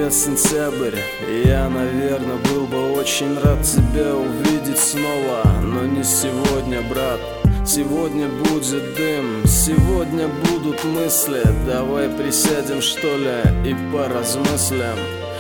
сентябрь, и я, наверное, был бы очень рад тебя увидеть снова. Но не сегодня, брат, сегодня будет дым, сегодня будут мысли. Давай присядем, что ли, и поразмыслим.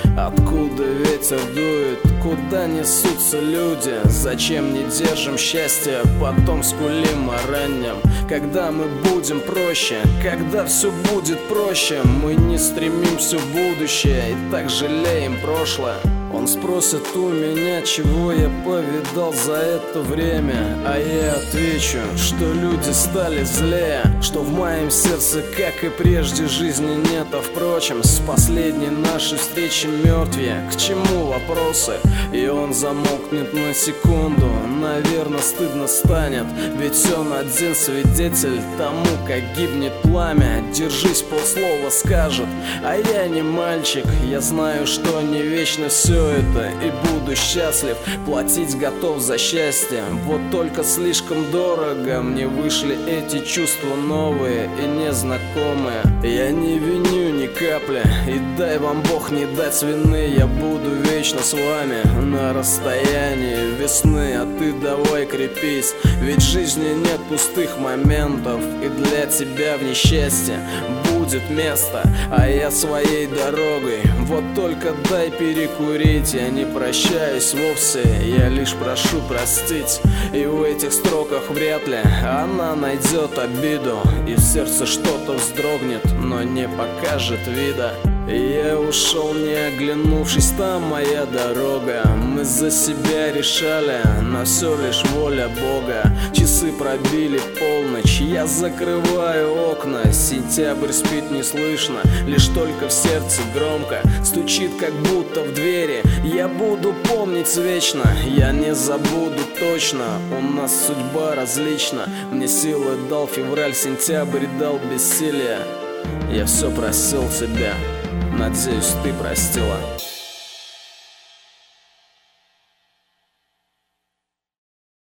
Откуда ветер дует, куда несутся люди? Зачем не держим счастье, потом скулим о раннем? Когда мы будем проще, когда все будет проще, мы не стремимся в будущее и так жалеем прошлое. Он спросит у меня, чего я повидал за это время, а я отвечу, что люди стали злее, что в моем сердце, как и прежде, жизни нет. А впрочем, с последней нашей встречи мертвее, к чему вопросы? И он замолкнет на секунду, наверное, стыдно станет, ведь он один свидетель тому, как гибнет пламя. Держись, полслова скажет, а я не мальчик, я знаю, что не вечно все это, и буду счастлив, платить готов за счастье. Вот только слишком дорого мне вышли эти чувства новые и незнакомые. Я не виню ни капли, и дай вам Бог не дать вины. Я буду вечно с вами на расстоянии весны, а ты давай крепись, ведь в жизни нет пустых моментов, и для тебя в несчастье будет место, а я своей дорогой. Вот только дай перекурить, я не прощаюсь вовсе, я лишь прошу простить. И в этих строках вряд ли она найдет обиду, и в сердце что-то вздрогнет, но не покажет вида. Я ушел, не оглянувшись, там моя дорога. Мы за себя решали, на все лишь воля Бога. Часы пробили полночь, я закрываю окна. Сентябрь спит не слышно, лишь только в сердце громко стучит, как будто в двери. Я буду помнить вечно, я не забуду точно. У нас судьба различна, мне силы дал февраль, сентябрь дал бессилие. Я все просил тебя, надеюсь, ты простила.